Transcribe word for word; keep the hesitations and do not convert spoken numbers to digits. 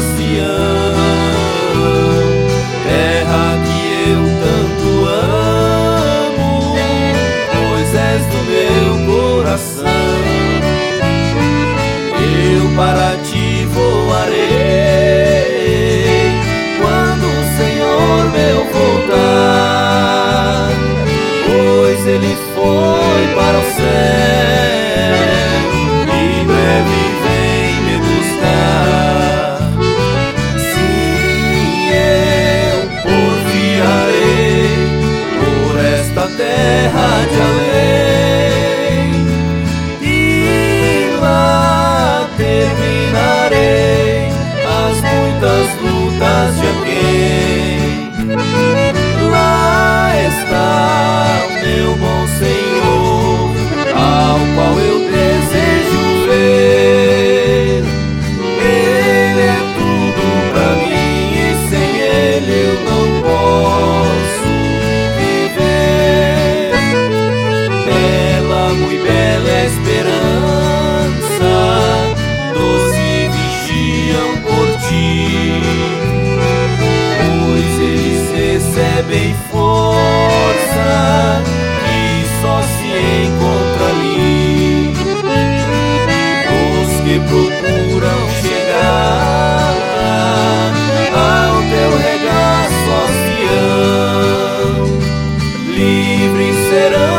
Sião, terra que eu tanto amo, pois és do meu coração. Eu para ti voarei quando o Senhor meu voltar, pois Ele foi para o céu e breve vem me buscar. Sim, eu porfiarei por esta terra de além, e lá terminarei as muitas lutas de alguém. Lá está o meu bom Senhor, ao qual eu desejo ver. Ele é tudo pra mim e sem Ele eu não posso viver. Bela, muito bela esperança, doce vigiam por ti, pois eles recebem força que só se encontra ali. Os que procuram chegar ao teu regaço, ó Sião, livres serão